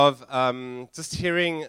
Of just hearing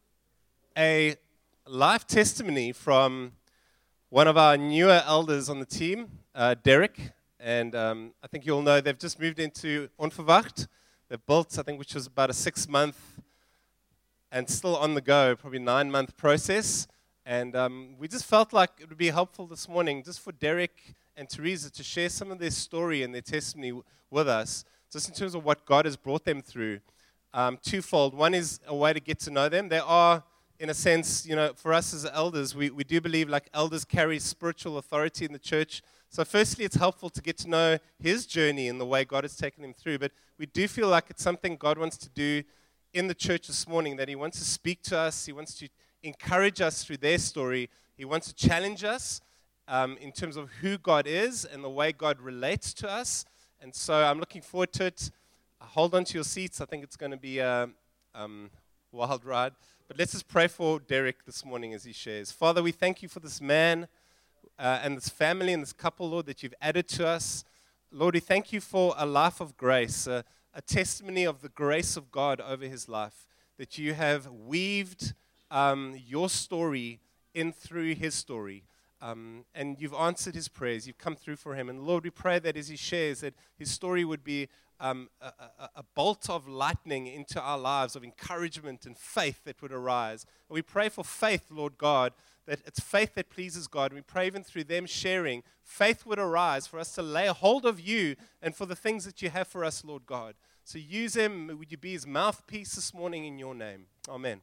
a live testimony from one of our newer elders on the team, Derek. And I think you all know they've just moved into Onverwacht. They've built, I think, which was about a 6-month and still on the go, probably 9-month process. And we just felt like it would be helpful this morning just for Derek and Teresa to share some of their story and their testimony with us, just in terms of what God has brought them through. Twofold. One is a way to get to know them. They are, in a sense, for us as elders, we do believe like elders carry spiritual authority in the church. So firstly, it's helpful to get to know his journey and the way God has taken him through. But we do feel like it's something God wants to do in the church this morning, that he wants to speak to us. He wants to encourage us through their story. He wants to challenge us in terms of who God is and the way God relates to us. And so I'm looking forward to it. Hold on to your seats. I think it's going to be a wild ride. But let's just pray for Derek this morning as he shares. Father, we thank you for this man and this family and this couple, Lord, that you've added to us. Lord, we thank you for a life of grace, a testimony of the grace of God over his life, that you have weaved your story in through his story. And you've answered his prayers. You've come through for him. And Lord, we pray that as he shares, that his story would be a bolt of lightning into our lives, of encouragement and faith that would arise. And we pray for faith, Lord God, that it's faith that pleases God. And we pray even through them sharing, faith would arise for us to lay hold of you and for the things that you have for us, Lord God. So use him. Would you be his mouthpiece this morning in your name? Amen.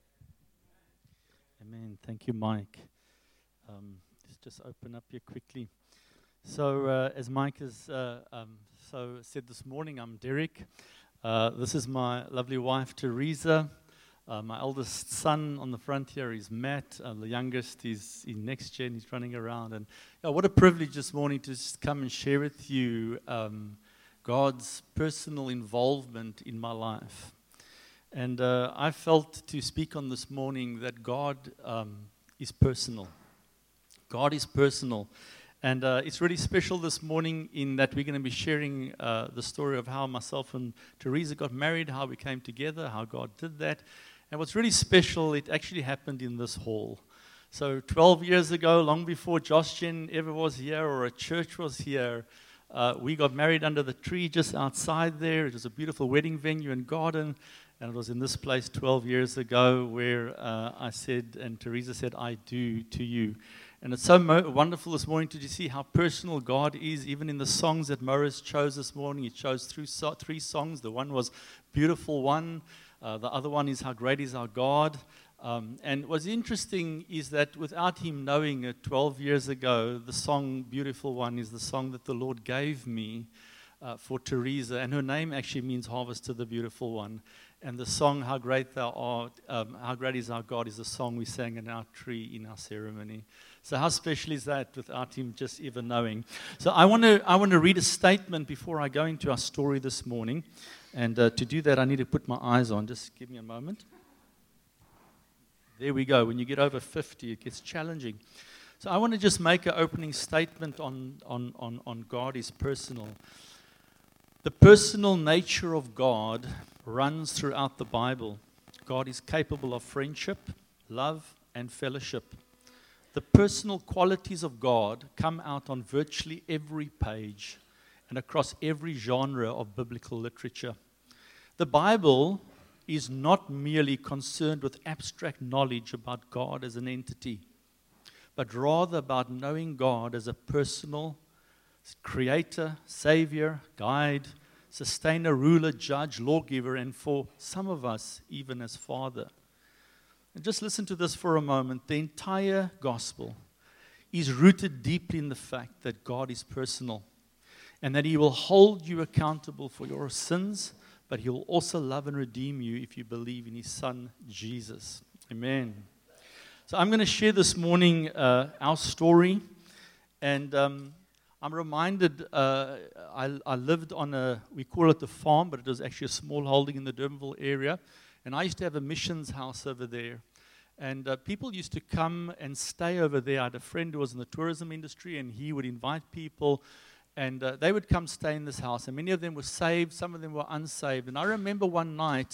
Amen. Thank you, Mike. Just open up here quickly. So, as Mike has said this morning, I'm Derek. This is my lovely wife, Teresa. My eldest son on the front here is Matt. The youngest is in next gen. He's running around. And what a privilege this morning to just come and share with you God's personal involvement in my life. And I felt to speak on this morning that God is personal. God is personal. And it's really special this morning in that we're going to be sharing the story of how myself and Teresa got married, how we came together, how God did that. And what's really special, it actually happened in this hall. So 12 years ago, long before Josh Jen ever was here or a church was here, we got married under the tree just outside there. It was a beautiful wedding venue and garden. And it was in this place 12 years ago where I said, and Teresa said, I do to you. And it's so wonderful this morning to see how personal God is, even in the songs that Morris chose this morning. He chose three songs. The one was Beautiful One. The other one is How Great Is Our God. And what's interesting is that without him knowing it 12 years ago, the song Beautiful One is the song that the Lord gave me for Teresa. And her name actually means Harvest to the Beautiful One. And the song How Great Thou Art, How Great Is Our God is the song we sang in our tree in our ceremony. So how special is that without him just even knowing? So I want to read a statement before I go into our story this morning. And to do that, I need to put my eyes on. Just give me a moment. There we go. When you get over 50, it gets challenging. So I want to just make an opening statement on God is personal. The personal nature of God runs throughout the Bible. God is capable of friendship, love, and fellowship. The personal qualities of God come out on virtually every page and across every genre of biblical literature. The Bible is not merely concerned with abstract knowledge about God as an entity, but rather about knowing God as a personal creator, savior, guide, sustainer, ruler, judge, lawgiver, and for some of us, even as Father. And just listen to this for a moment. The entire gospel is rooted deeply in the fact that God is personal and that he will hold you accountable for your sins, but he will also love and redeem you if you believe in his Son, Jesus. Amen. So I'm going to share this morning our story, and I'm reminded, I lived on we call it the farm, but it was actually a small holding in the Durbanville area. And I used to have a missions house over there. And people used to come and stay over there. I had a friend who was in the tourism industry, and he would invite people. And they would come stay in this house. And many of them were saved. Some of them were unsaved. And I remember one night,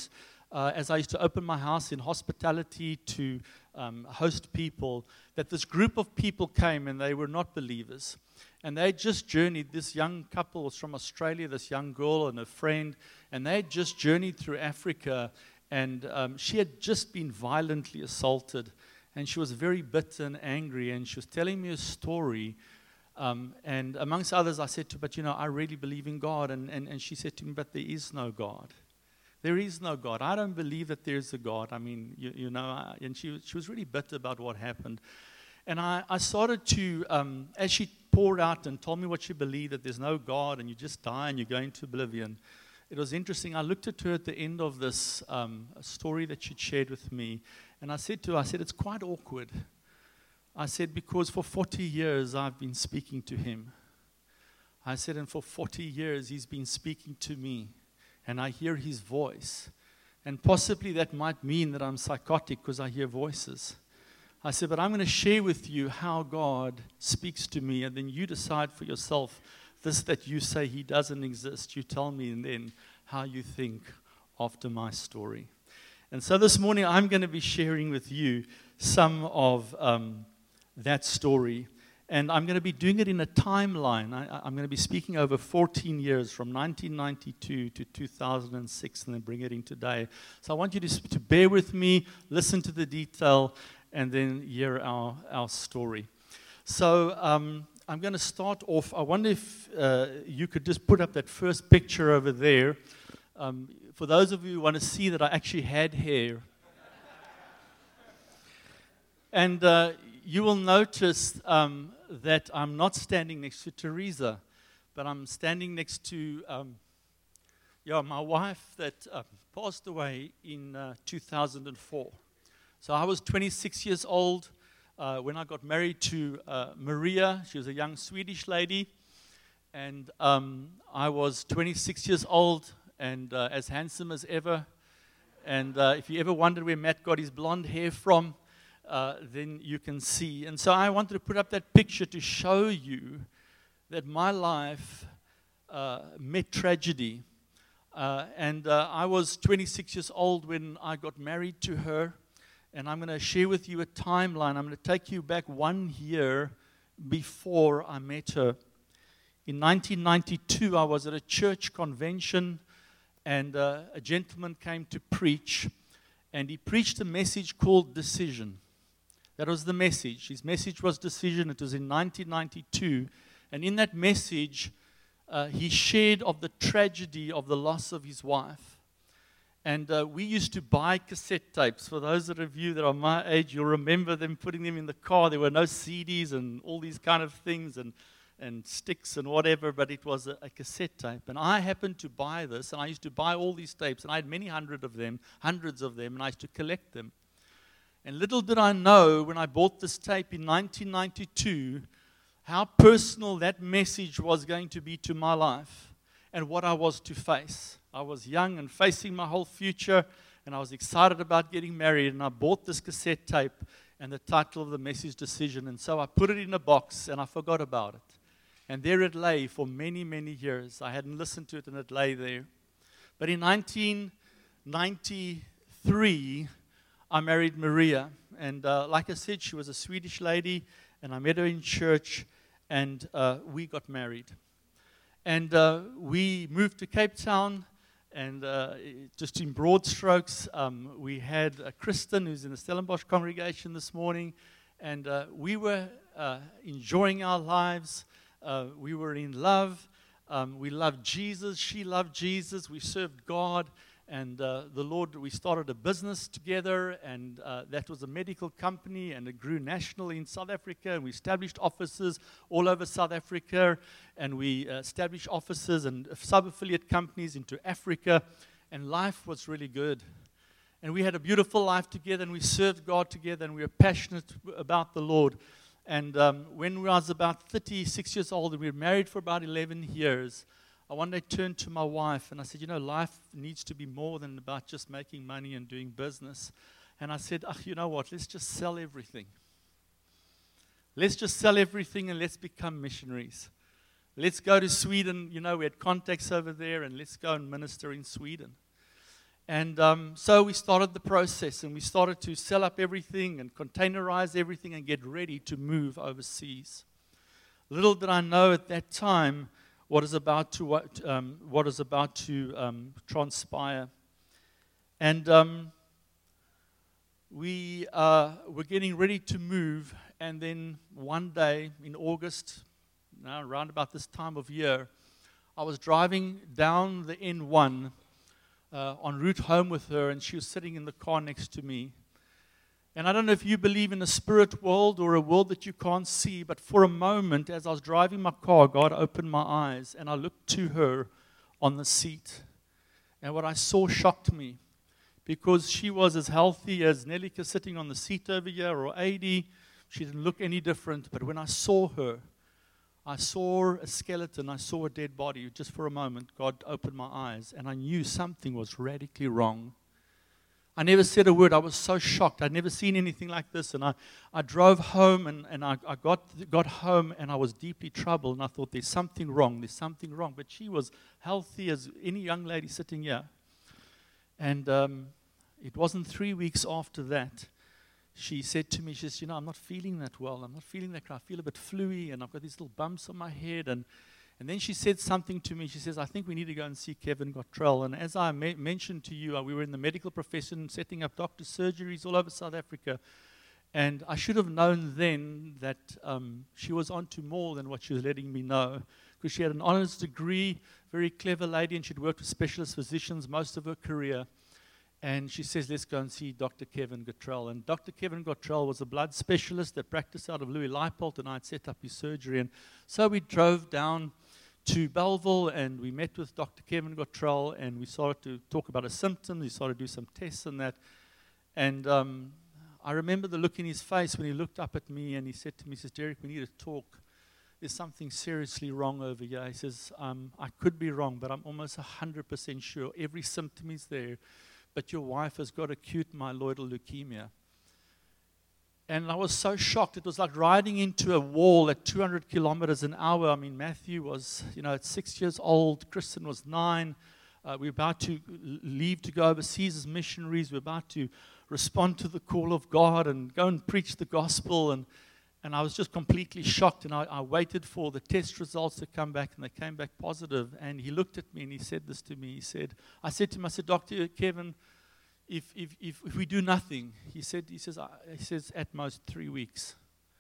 as I used to open my house in hospitality to host people, that this group of people came and they were not believers. And they just journeyed. This young couple was from Australia, this young girl and a friend, and they had just journeyed through Africa. And she had just been violently assaulted. And she was very bitter and angry. And she was telling me a story. And amongst others, I said to her, but I really believe in God. And she said to me, but there is no God. There is no God. I don't believe that there is a God. I mean, and she was really bitter about what happened. And I started to, as she poured out and told me what she believed, that there's no God and you just die and you go into oblivion. It was interesting. I looked at her at the end of this story that she'd shared with me. And I said to her, it's quite awkward. I said, because for 40 years I've been speaking to him. I said, and for 40 years he's been speaking to me. And I hear his voice. And possibly that might mean that I'm psychotic because I hear voices. I said, but I'm going to share with you how God speaks to me, and then you decide for yourself, this that you say he doesn't exist, you tell me, and then how you think after my story. And so this morning I'm going to be sharing with you some of that story. And I'm going to be doing it in a timeline. I'm going to be speaking over 14 years, from 1992 to 2006, and then bring it in today. So I want you to bear with me, listen to the detail, and then hear our story. So I'm going to start off. I wonder if you could just put up that first picture over there. For those of you who want to see that I actually had hair. And you will notice that I'm not standing next to Teresa, but I'm standing next to my wife that passed away in 2004. So I was 26 years old when I got married to Maria. She was a young Swedish lady. And I was 26 years old and as handsome as ever. And if you ever wondered where Matt got his blonde hair from, then you can see. And so I wanted to put up that picture to show you that my life met tragedy. I was 26 years old when I got married to her. And I'm going to share with you a timeline. I'm going to take you back 1 year before I met her. In 1992, I was at a church convention, and a gentleman came to preach. And he preached a message called Decision. That was the message. His message was Decision. It was in 1992. And in that message, he shared of the tragedy of the loss of his wife. And we used to buy cassette tapes. For those of you that are my age, you'll remember them putting them in the car. There were no CDs and all these kind of things and sticks and whatever, but it was a cassette tape. And I happened to buy this, and I used to buy all these tapes, and I had hundreds of them, and I used to collect them. And little did I know when I bought this tape in 1992 how personal that message was going to be to my life and what I was to face. I was young and facing my whole future, and I was excited about getting married, and I bought this cassette tape and the title of the message, Decision. And so I put it in a box, and I forgot about it. And there it lay for many, many years. I hadn't listened to it, and it lay there. But in 1993, I married Maria. And like I said, she was a Swedish lady, and I met her in church, and we got married. And we moved to Cape Town, and just in broad strokes, we had Kristen, who's in the Stellenbosch congregation this morning, and we were enjoying our lives. We were in love. We loved Jesus. She loved Jesus. We served God. And the Lord, we started a business together, and that was a medical company, and it grew nationally in South Africa. And we established offices all over South Africa, and we established offices and sub-affiliate companies into Africa, and life was really good. And we had a beautiful life together, and we served God together, and we were passionate about the Lord. And when I was about 36 years old, and we were married for about 11 years, I one day turned to my wife and I said, life needs to be more than about just making money and doing business. And I said, you know what, let's just sell everything. Let's just sell everything and let's become missionaries. Let's go to Sweden. We had contacts over there, and let's go and minister in Sweden. And so we started the process, and we started to sell up everything and containerize everything and get ready to move overseas. Little did I know at that time what is about to transpire. And we were getting ready to move, and then one day in August, around about this time of year, I was driving down the N1 en route home with her, and she was sitting in the car next to me. And I don't know if you believe in a spirit world or a world that you can't see, but for a moment, as I was driving my car, God opened my eyes, and I looked to her on the seat. And what I saw shocked me, because she was as healthy as Nelika sitting on the seat over here, or Adi. She didn't look any different, but when I saw her, I saw a skeleton, I saw a dead body. Just for a moment, God opened my eyes, and I knew something was radically wrong. I never said a word. I was so shocked. I'd never seen anything like this. And I drove home, and I got home, and I was deeply troubled. And I thought, there's something wrong. But she was healthy as any young lady sitting here. And it wasn't 3 weeks after that, she said to me, she says, I'm not feeling that well. I'm not feeling that great. I feel a bit fluey, and I've got these little bumps on my head. And then she said something to me. She says, I think we need to go and see Kevin Gottrell. And as I mentioned to you, we were in the medical profession, setting up doctor surgeries all over South Africa. And I should have known then that she was onto more than what she was letting me know, because she had an honors degree, very clever lady, and she'd worked with specialist physicians most of her career. And she says, let's go and see Dr. Kevin Gottrell. And Dr. Kevin Gottrell was a blood specialist that practiced out of Louis Leipold, and I had set up his surgery. And so we drove down to Belleville, and we met with Dr. Kevin Gottrell, and we started to talk about his symptoms. We started to do some tests and that. And I remember the look in his face when he looked up at me, and he said to me, he says, Derek, we need to talk. There's something seriously wrong over here. He says, I could be wrong, but I'm almost 100% sure. Every symptom is there. But your wife has got acute myeloid leukemia. And I was so shocked. It was like riding into a wall at 200 kilometers an hour. I mean, Matthew was, at 6 years old. Kristen was 9. We were about to leave to go overseas as missionaries. We were about to respond to the call of God and go and preach the gospel. And I was just completely shocked. And I waited for the test results to come back, and they came back positive. And he looked at me and he said this to me. I said to him, Dr. Kevin, if we do nothing, he says at most 3 weeks.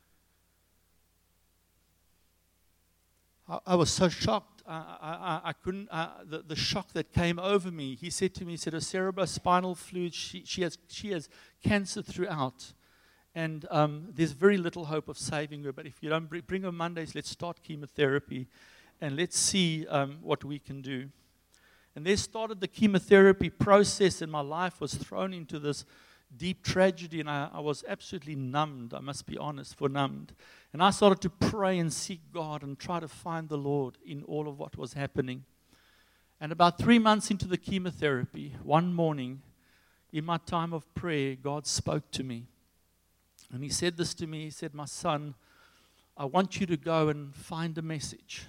I was so shocked. I couldn't. The shock that came over me. He said to me, a cerebrospinal fluid. She has cancer throughout, and there's very little hope of saving her. But if you don't bring her Mondays, let's start chemotherapy, and let's see what we can do. And there started the chemotherapy process, and my life was thrown into this deep tragedy, and I was absolutely numbed, I must be honest, numbed. And I started to pray and seek God and try to find the Lord in all of what was happening. And about 3 months into the chemotherapy, one morning, in my time of prayer, God spoke to me. And he said this to me. He said, my son, I want you to go and find a message.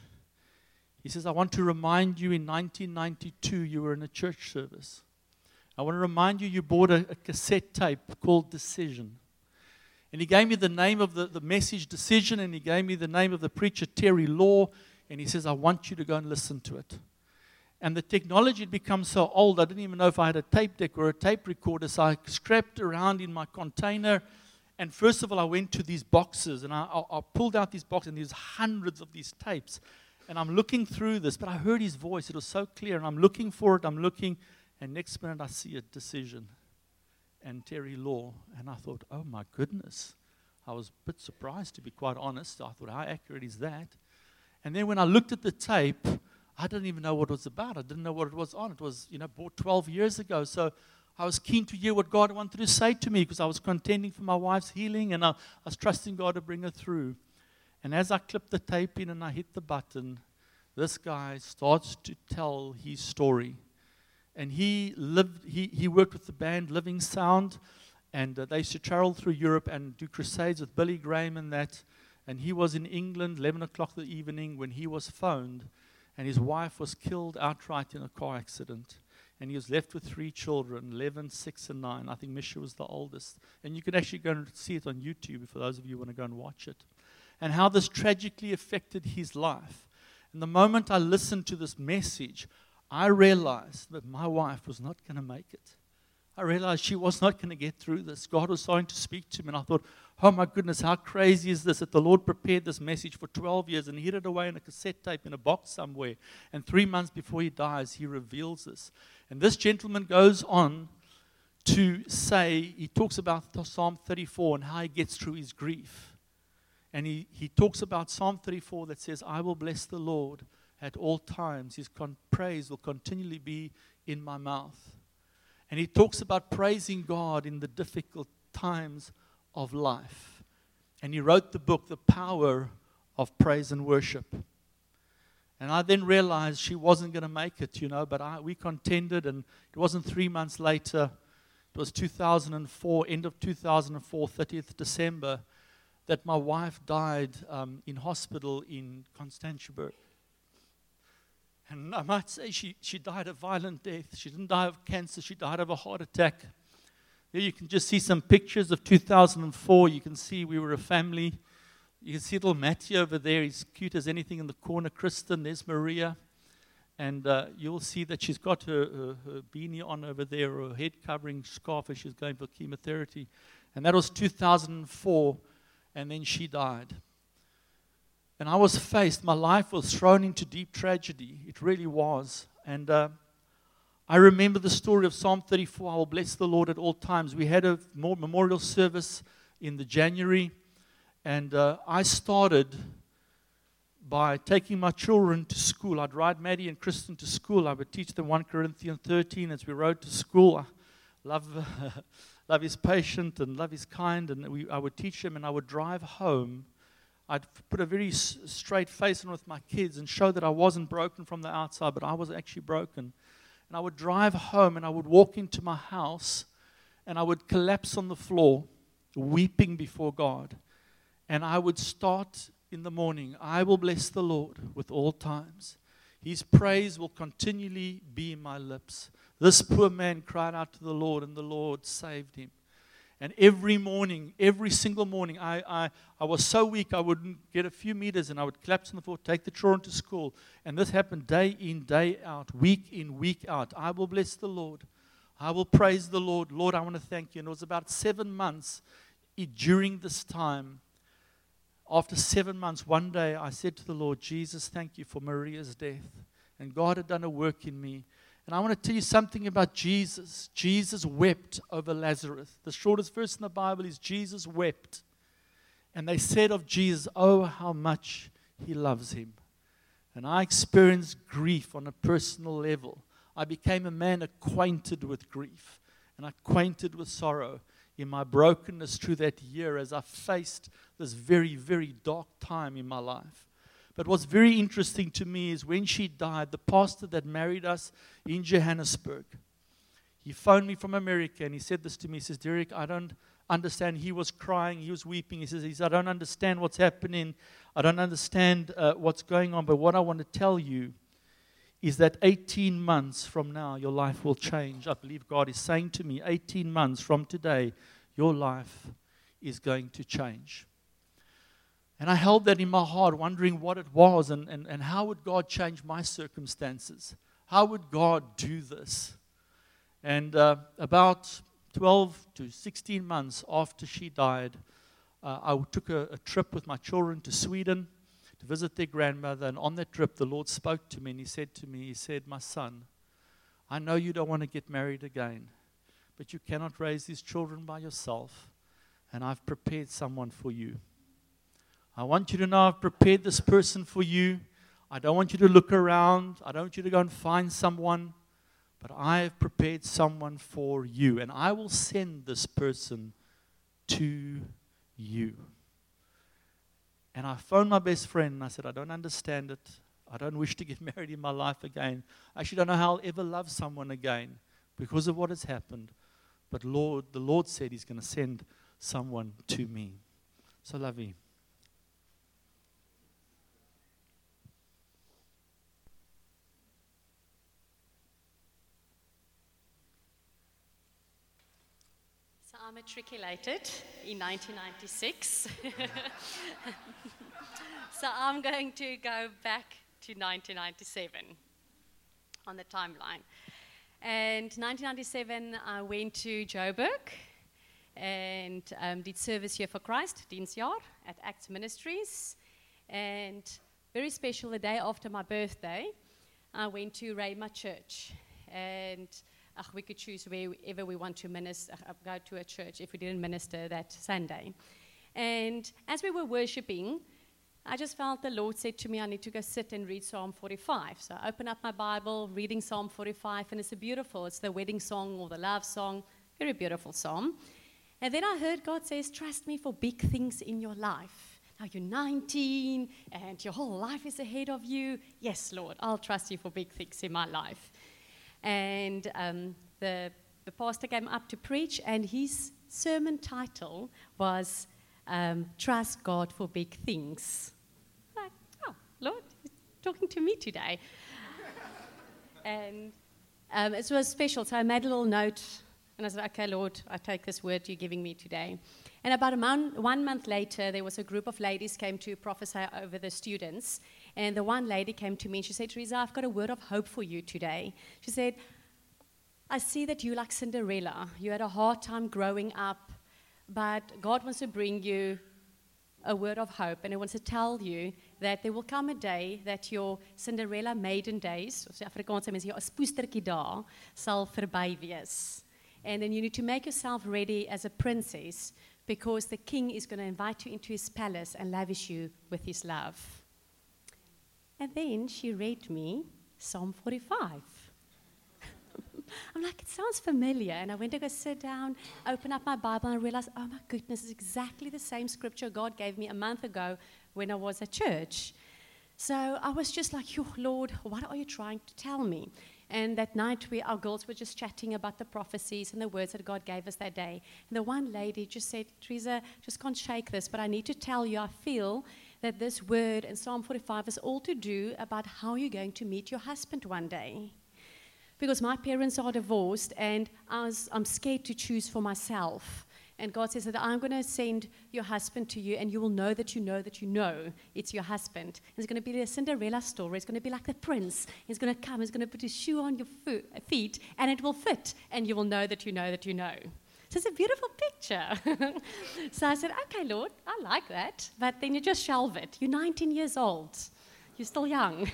He says, I want to remind you in 1992 you were in a church service. I want to remind you bought a cassette tape called Decision. And he gave me the name of the message, Decision, and he gave me the name of the preacher, Terry Law, and he says, I want you to go and listen to it. And the technology had become so old, I didn't even know if I had a tape deck or a tape recorder, so I scrapped around in my container. And first of all, I went to these boxes, and I pulled out these boxes, and there's hundreds of these tapes. And I'm looking through this, but I heard his voice. It was so clear, and I'm looking for it. And next minute I see a Decision and Terry Law. And I thought, oh my goodness. I was a bit surprised, to be quite honest. I thought, how accurate is that? And then when I looked at the tape, I didn't even know what it was about. I didn't know what it was on. It was, bought 12 years ago. So I was keen to hear what God wanted to say to me, because I was contending for my wife's healing, and I was trusting God to bring her through. And as I clipped the tape in and I hit the button, this guy starts to tell his story. And he worked with the band Living Sound, and they used to travel through Europe and do crusades with Billy Graham and that. And he was in England, 11 o'clock in the evening, when he was phoned, and his wife was killed outright in a car accident. And he was left with 3 children, 11, 6, and 9. I think Misha was the oldest. And you can actually go and see it on YouTube for those of you who want to go and watch it. And how this tragically affected his life. And the moment I listened to this message, I realized that my wife was not going to make it. I realized she was not going to get through this. God was starting to speak to me, and I thought, oh my goodness, how crazy is this that the Lord prepared this message for 12 years and hid it away in a cassette tape in a box somewhere. And 3 months before he dies, he reveals this. And this gentleman goes on to say, he talks about Psalm 34 and how he gets through his grief. And he talks about Psalm 34 that says, I will bless the Lord at all times. His praise will continually be in my mouth. And he talks about praising God in the difficult times of life. And he wrote the book, The Power of Praise and Worship. And I then realized she wasn't going to make it, but we contended, and it wasn't 3 months later, it was 2004, end of 2004, 30th December, that my wife died in hospital in Constantiaberg. And I might say she died a violent death. She didn't die of cancer. She died of a heart attack. There you can just see some pictures of 2004. You can see we were a family. You can see little Matty over there. He's cute as anything in the corner. Kristen, there's Maria. And you'll see that she's got her beanie on over there, or her head covering scarf as she's going for chemotherapy. And that was 2004, and then she died. And I was faced, my life was thrown into deep tragedy. It really was. And I remember the story of Psalm 34, I will bless the Lord at all times. We had a memorial service in the January, and I started by taking my children to school. I'd ride Maddie and Kristen to school. I would teach them 1 Corinthians 13 as we rode to school. I love his patient and love his kind, and I would teach them, and I would drive home. I'd put a very straight face on with my kids and show that I wasn't broken from the outside, but I was actually broken. And I would drive home, and I would walk into my house, and I would collapse on the floor, weeping before God. And I would start in the morning, I will bless the Lord with all times. His praise will continually be in my lips. This poor man cried out to the Lord, and the Lord saved him. And every morning, every single morning, I was so weak I wouldn't get a few meters, and I would collapse on the floor, take the children to school. And this happened day in, day out, week in, week out. I will bless the Lord. I will praise the Lord. Lord, I want to thank you. And it was about 7 months during this time. After 7 months, one day I said to the Lord, Jesus, thank you for Maria's death. And God had done a work in me. And I want to tell you something about Jesus. Jesus wept over Lazarus. The shortest verse in the Bible is Jesus wept. And they said of Jesus, oh, how much he loves him. And I experienced grief on a personal level. I became a man acquainted with grief and acquainted with sorrow in my brokenness through that year as I faced this very, very dark time in my life. But what's very interesting to me is when she died, the pastor that married us in Johannesburg, he phoned me from America and he said this to me. He says, Derek, I don't understand. He was crying. He was weeping. He says, I don't understand what's happening. I don't understand what's going on. But what I want to tell you is that 18 months from now, your life will change. I believe God is saying to me, 18 months from today, your life is going to change. And I held that in my heart, wondering what it was and how would God change my circumstances? How would God do this? And about 12 to 16 months after she died, I took a trip with my children to Sweden to visit their grandmother. And on that trip, the Lord spoke to me and he said, my son, I know you don't want to get married again, but you cannot raise these children by yourself, and I've prepared someone for you. I want you to know I've prepared this person for you. I don't want you to look around. I don't want you to go and find someone. But I have prepared someone for you. And I will send this person to you. And I phoned my best friend and I said, I don't understand it. I don't wish to get married in my life again. I actually don't know how I'll ever love someone again because of what has happened. But the Lord said he's going to send someone to me. So love you. I matriculated in 1996. So I'm going to go back to 1997 on the timeline. And 1997, I went to Joburg and did service here for Christ, Diensjaar, at Acts Ministries. And very special, the day after my birthday, I went to Rhema Church. And we could choose wherever we want to minister, go to a church if we didn't minister that Sunday. And as we were worshiping, I just felt the Lord said to me, I need to go sit and read Psalm 45. So I opened up my Bible, reading Psalm 45, and it's it's the wedding song or the love song, very beautiful psalm. And then I heard God says, trust me for big things in your life. Now you're 19 and your whole life is ahead of you. Yes, Lord, I'll trust you for big things in my life. And the pastor came up to preach, and his sermon title was Trust God for Big Things. Like, oh, Lord, he's talking to me today. And it was special, so I made a little note, and I said, okay, Lord, I take this word you're giving me today. And about 1 month later, there was a group of ladies came to prophesy over the students. And the one lady came to me and she said, Teresa, I've got a word of hope for you today. She said, I see that you like Cinderella. You had a hard time growing up, but God wants to bring you a word of hope. And He wants to tell you that there will come a day that your Cinderella maiden days, of Afrikaanse mense, jou spoestertjie dae, sal verby wees. And then you need to make yourself ready as a princess, because the king is going to invite you into his palace and lavish you with his love. And then she read me Psalm 45. I'm like, it sounds familiar. And I went to go sit down, open up my Bible, and I realized, oh my goodness, it's exactly the same scripture God gave me a month ago when I was at church. So I was just like, Lord, what are you trying to tell me? And that night, our girls were just chatting about the prophecies and the words that God gave us that day. And the one lady just said, Teresa, just can't shake this, but I need to tell you, I feel that this word in Psalm 45 is all to do about how you're going to meet your husband one day. Because my parents are divorced, and I'm scared to choose for myself. And God says that I'm going to send your husband to you, and you will know that you know that you know it's your husband. It's going to be a Cinderella story. It's going to be like the prince. He's going to come. He's going to put his shoe on your feet, and it will fit, and you will know that you know that you know. So it's a beautiful picture. So I said, okay, Lord, I like that. But then you just shelve it. You're 19 years old. You're still young.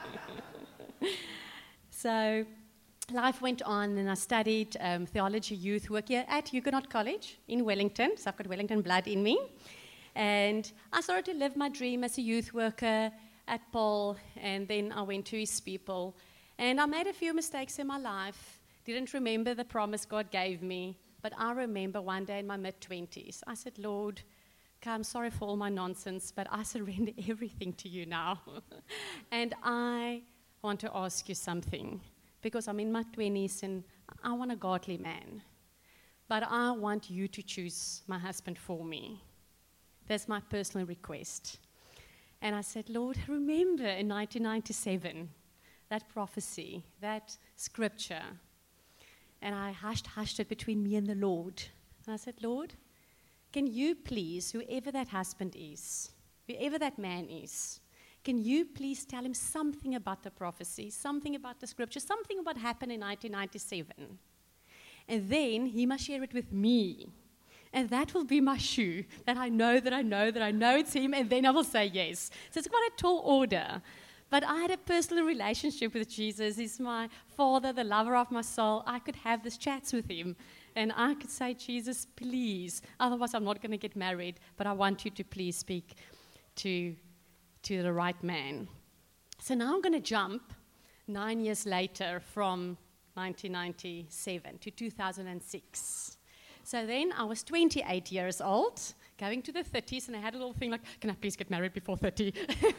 So life went on, and I studied theology youth work here at Huguenot College in Wellington. So I've got Wellington blood in me. And I started to live my dream as a youth worker at Paul, and then I went to his people. And I made a few mistakes in my life, didn't remember the promise God gave me, but I remember one day in my mid-20s, I said, Lord, okay, I'm sorry for all my nonsense, but I surrender everything to you now. And I want to ask you something. Because I'm in my 20s and I want a godly man. But I want you to choose my husband for me. That's my personal request. And I said, Lord, remember in 1997, that prophecy, that scripture. And I hushed it between me and the Lord. And I said, Lord, can you please, whoever that husband is, whoever that man is, can you please tell him something about the prophecy, something about the scripture, something about what happened in 1997? And then he must share it with me. And that will be my shoe, that I know it's him, and then I will say yes. So it's quite a tall order. But I had a personal relationship with Jesus. He's my Father, the lover of my soul. I could have these chats with him. And I could say, Jesus, please. Otherwise, I'm not going to get married. But I want you to please speak to the right man. So now I'm going to jump 9 years later from 1997 to 2006. So then I was 28 years old, going to the 30s, and I had a little thing like, can I please get married before 30?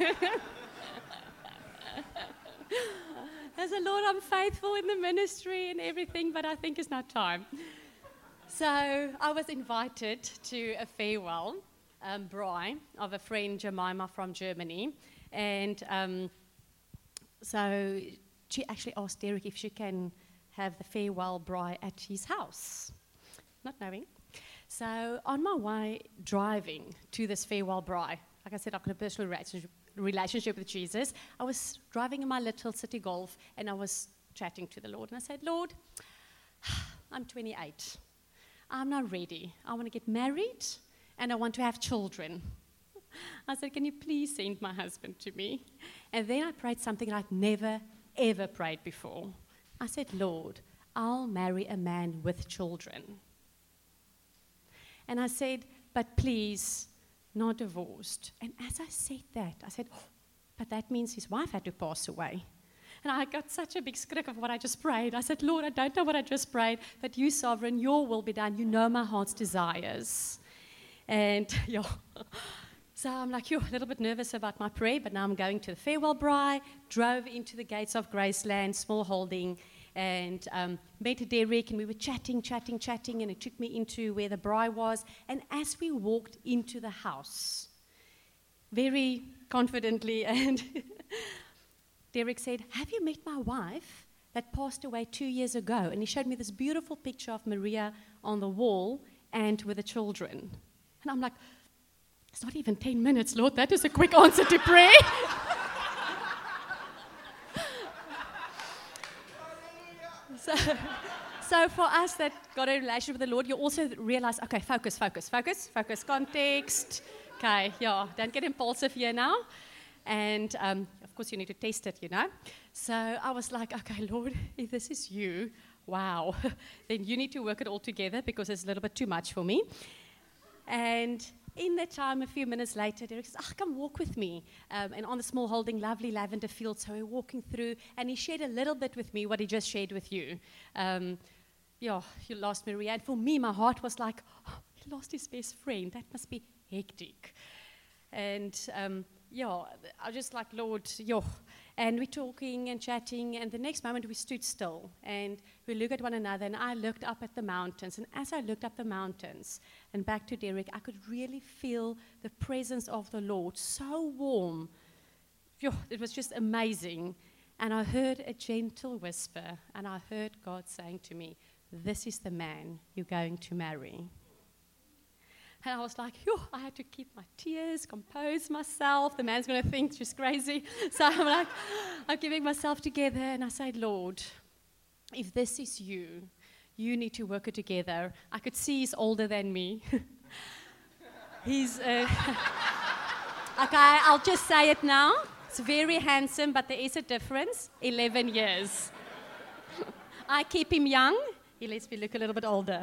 As a Lord, I'm faithful in the ministry and everything, but I think it's not time. So I was invited to a farewell braai of a friend, Jemima, from Germany. And so she actually asked Derek if she can have the farewell braai at his house, not knowing. So on my way driving to this farewell bride, like I said, I've got a personal relationship with Jesus. I was driving in my little city Golf, and I was chatting to the Lord. And I said, Lord, I'm 28. I'm not ready. I want to get married, and I want to have children. I said, can you please send my husband to me? And then I prayed something I'd never, ever prayed before. I said, Lord, I'll marry a man with children. And I said, but please, not divorced. And as I said that, I said, oh, but that means his wife had to pass away. And I got such a big skrik of what I just prayed. I said, Lord, I don't know what I just prayed, but you, sovereign, your will be done. You know my heart's desires. And, yeah. So I'm like, a little bit nervous about my prayer, but now I'm going to the farewell bride, drove into the gates of Graceland, small holding, and met Derek, and we were chatting, and it took me into where the bride was. And as we walked into the house, very confidently, and Derek said, have you met my wife that passed away 2 years ago? And he showed me this beautiful picture of Maria on the wall and with the children. And I'm like, it's not even 10 minutes, Lord. That is a quick answer to prayer. So for us that got a relationship with the Lord, you also realize, okay, focus, context. Okay, yeah, don't get impulsive here now. And, of course, you need to test it, So I was like, okay, Lord, if this is you, wow, then you need to work it all together because it's a little bit too much for me. And in that time, a few minutes later, Derek says, come walk with me. And on the small holding, lovely lavender field, so we're walking through, and he shared a little bit with me what he just shared with you. He lost Maria, and for me, my heart was like, he lost his best friend. That must be hectic. And, I was just like, Lord, And we're talking and chatting, and the next moment we stood still, and we looked at one another, and I looked up at the mountains, and as I looked up the mountains and back to Derek, I could really feel the presence of the Lord, so warm. It was just amazing. And I heard a gentle whisper, and I heard God saying to me, this is the man you're going to marry. And I was like, I had to keep my tears, compose myself. The man's going to think she's crazy. So I'm like, I'm giving myself together. And I said, Lord, if this is you, you need to work it together. I could see he's older than me. He's, okay, I'll just say it now. It's very handsome, but there is a difference, 11 years. I keep him young. He lets me look a little bit older.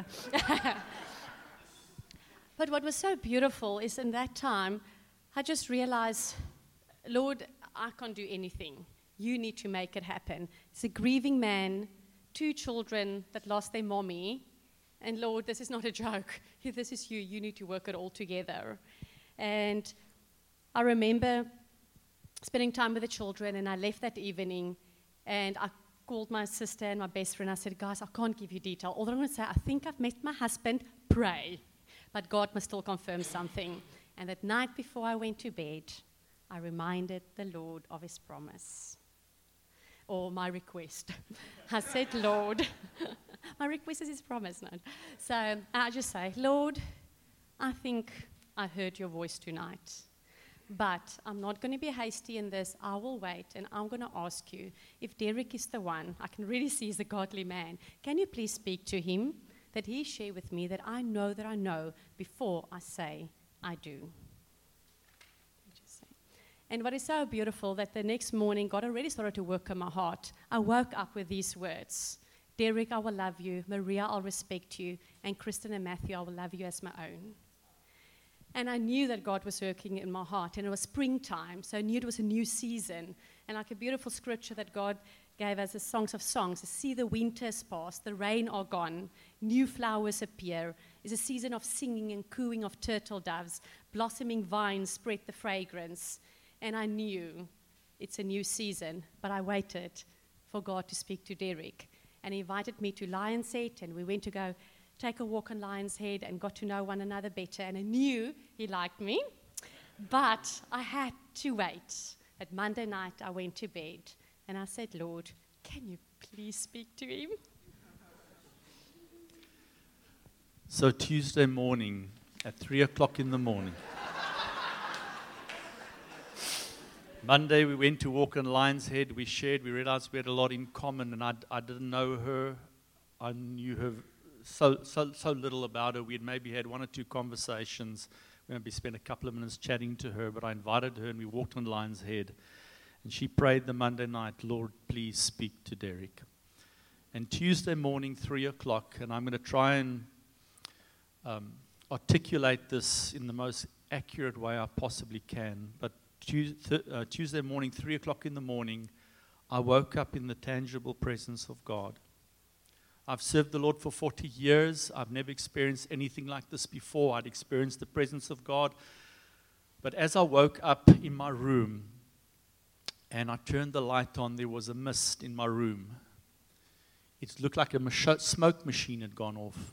But what was so beautiful is in that time, I just realized, Lord, I can't do anything. You need to make it happen. It's a grieving man, 2 children that lost their mommy. And Lord, this is not a joke. This is you. You need to work it all together. And I remember spending time with the children, and I left that evening, and I called my sister and my best friend. I said, guys, I can't give you detail. All I'm going to say, I think I've met my husband. Pray. But God must still confirm something. And that night before I went to bed, I reminded the Lord of his promise. Or my request. I said, Lord, my request is his promise. No. So I just say, Lord, I think I heard your voice tonight. But I'm not going to be hasty in this. I will wait, and I'm going to ask you, if Derek is the one, I can really see he's a godly man, can you please speak to him? That he share with me that I know before I say I do. And what is so beautiful that the next morning God already started to work on my heart. I woke up with these words. Derek, I will love you. Maria, I'll respect you. And Kristen and Matthew, I will love you as my own. And I knew that God was working in my heart. And it was springtime, so I knew it was a new season. And like a beautiful scripture that God gave us, the Songs of Songs, see the winters pass, the rain are gone, new flowers appear. It's a season of singing and cooing of turtle doves, blossoming vines spread the fragrance. And I knew it's a new season, but I waited for God to speak to Derek. And he invited me to Lion's Head, and we went to go take a walk on Lion's Head and got to know one another better. And I knew he liked me, but I had to wait. At Monday night, I went to bed. And I said, Lord, can you please speak to him? So Tuesday morning at 3 o'clock in the morning. Monday we went to walk on Lion's Head. We realized we had a lot in common, and I didn't know her. I knew her so little about her. We had maybe had one or two conversations. We maybe spent a couple of minutes chatting to her, but I invited her and we walked on Lion's Head. And she prayed the Monday night, Lord, please speak to Derek. And Tuesday morning, 3 o'clock, and I'm going to try and articulate this in the most accurate way I possibly can. But Tuesday morning, 3 o'clock in the morning, I woke up in the tangible presence of God. I've served the Lord for 40 years. I've never experienced anything like this before. I'd experienced the presence of God. But as I woke up in my room and I turned the light on, there was a mist in my room. It looked like a smoke machine had gone off.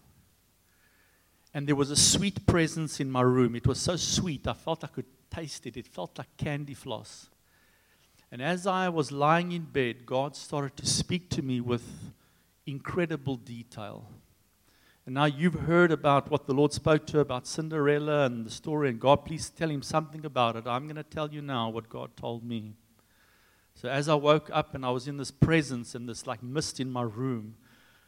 And there was a sweet presence in my room. It was so sweet, I felt I could taste it. It felt like candy floss. And as I was lying in bed, God started to speak to me with incredible detail. And now you've heard about what the Lord spoke to about Cinderella and the story, and God, please tell him something about it. I'm going to tell you now what God told me. So as I woke up and I was in this presence and this like mist in my room,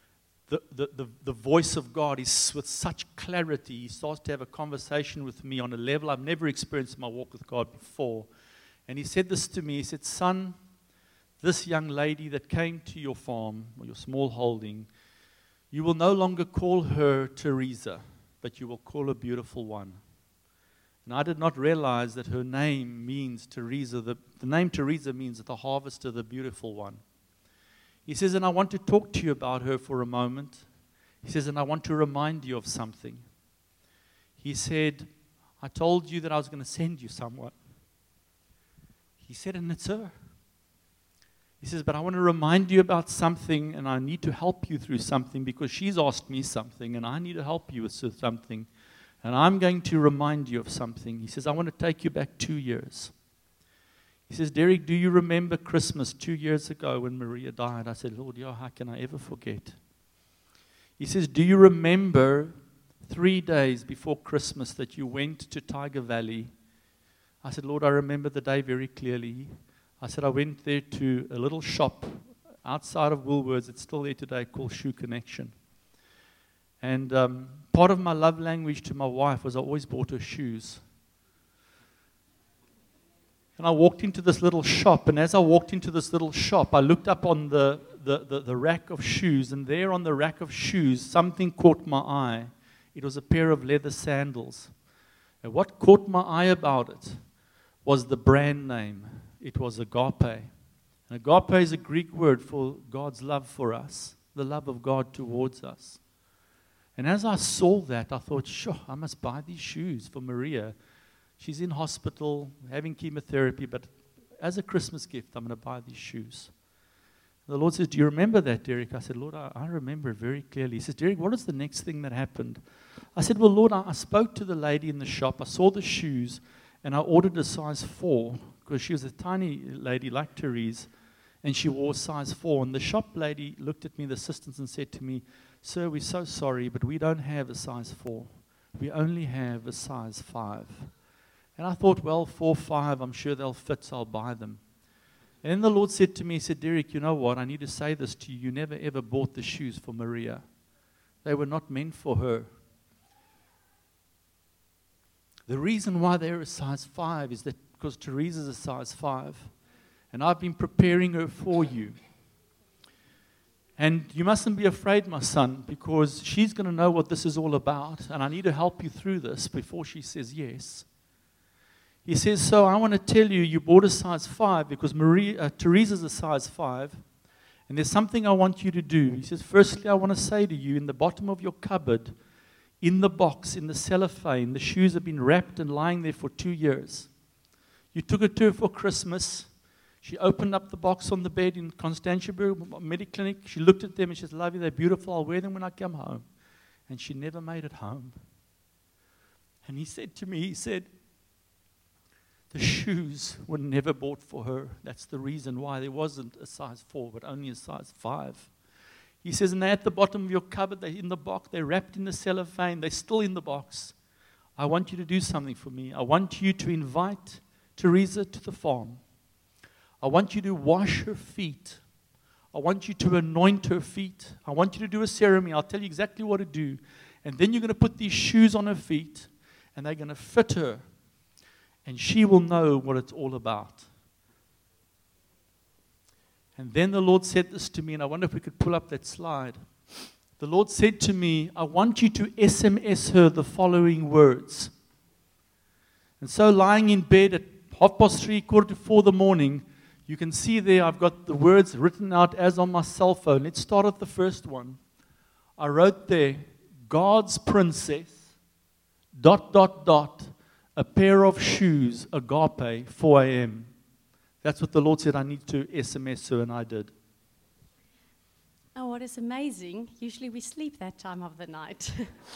the voice of God is with such clarity. He starts to have a conversation with me on a level I've never experienced in my walk with God before. And he said this to me. He said, son, this young lady that came to your farm, or your small holding, you will no longer call her Teresa, but you will call her Beautiful One. And I did not realize that her name means Teresa. The name Teresa means the harvester, the beautiful one. He says, and I want to talk to you about her for a moment. He says, and I want to remind you of something. He said, I told you that I was going to send you someone. He said, and it's her. He says, but I want to remind you about something, and I need to help you through something because she's asked me something, and I need to help you with something. And I'm going to remind you of something. He says, I want to take you back 2 years. He says, Derek, do you remember Christmas 2 years ago when Maria died? I said, Lord, yeah, how can I ever forget? He says, do you remember 3 days before Christmas that you went to Tiger Valley? I said, Lord, I remember the day very clearly. I said, I went there to a little shop outside of Woolworths. It's still there today, called Shoe Connection. And part of my love language to my wife was I always bought her shoes. And I walked into this little shop, and as I walked into this little shop, I looked up on the rack of shoes, and there on the rack of shoes, something caught my eye. It was a pair of leather sandals. And what caught my eye about it was the brand name. It was agape. And agape is a Greek word for God's love for us, the love of God towards us. And as I saw that, I thought, sure, I must buy these shoes for Maria. She's in hospital, having chemotherapy, but as a Christmas gift, I'm going to buy these shoes. The Lord says, do you remember that, Derek? I said, Lord, I remember it very clearly. He says, Derek, what is the next thing that happened? I said, well, Lord, I spoke to the lady in the shop. I saw the shoes, and I ordered a size 4 because she was a tiny lady like Therese, and she wore size 4. And the shop lady looked at me, the assistant, and said to me, sir, we're so sorry, but we don't have a size 4. We only have a size 5. And I thought, well, 4, 5, I'm sure they'll fit, so I'll buy them. And then the Lord said to me, he said, Derek, you know what? I need to say this to you. You never ever bought the shoes for Maria. They were not meant for her. The reason why they're a size 5 is that because Teresa's a size 5. And I've been preparing her for you. And you mustn't be afraid, my son, because she's going to know what this is all about. And I need to help you through this before she says yes. He says, so I want to tell you, you bought a size 5 because Teresa's a size 5. And there's something I want you to do. He says, firstly, I want to say to you, in the bottom of your cupboard, in the box, in the cellophane, the shoes have been wrapped and lying there for 2 years. You took it to her for Christmas. She opened up the box on the bed in Constantiaberg Mediclinic. She looked at them and she said, love you, they're beautiful. I'll wear them when I come home. And she never made it home. And he said to me, he said, the shoes were never bought for her. That's the reason why there wasn't a size 4, but only a size 5. He says, and they're at the bottom of your cupboard, they're in the box, they're wrapped in the cellophane, they're still in the box. I want you to do something for me. I want you to invite Teresa to the farm. I want you to wash her feet. I want you to anoint her feet. I want you to do a ceremony. I'll tell you exactly what to do. And then you're going to put these shoes on her feet, and they're going to fit her. And she will know what it's all about. And then the Lord said this to me, and I wonder if we could pull up that slide. The Lord said to me, I want you to SMS her the following words. And so lying in bed at 3:30, 4:45 in the morning, you can see there I've got the words written out as on my cell phone. Let's start with the first one. I wrote there, God's princess, ... a pair of shoes, agape, 4 a.m. That's what the Lord said I need to SMS her, and I did. Oh, what is amazing, usually we sleep that time of the night.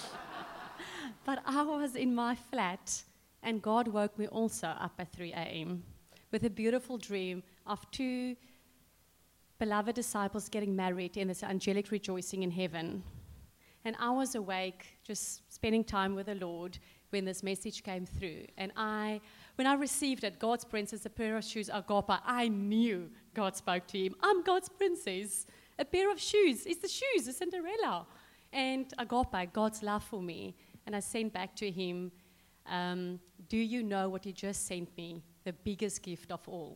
But I was in my flat, and God woke me also up at 3 a.m. with a beautiful dream of 2 beloved disciples getting married in this angelic rejoicing in heaven. And I was awake, just spending time with the Lord, when this message came through. And when I received it, God's princess, a pair of shoes, agape, I knew God spoke to him. I'm God's princess. A pair of shoes. It's the shoes, the Cinderella. And agape, God's love for me. And I sent back to him, do you know what you just sent me? The biggest gift of all.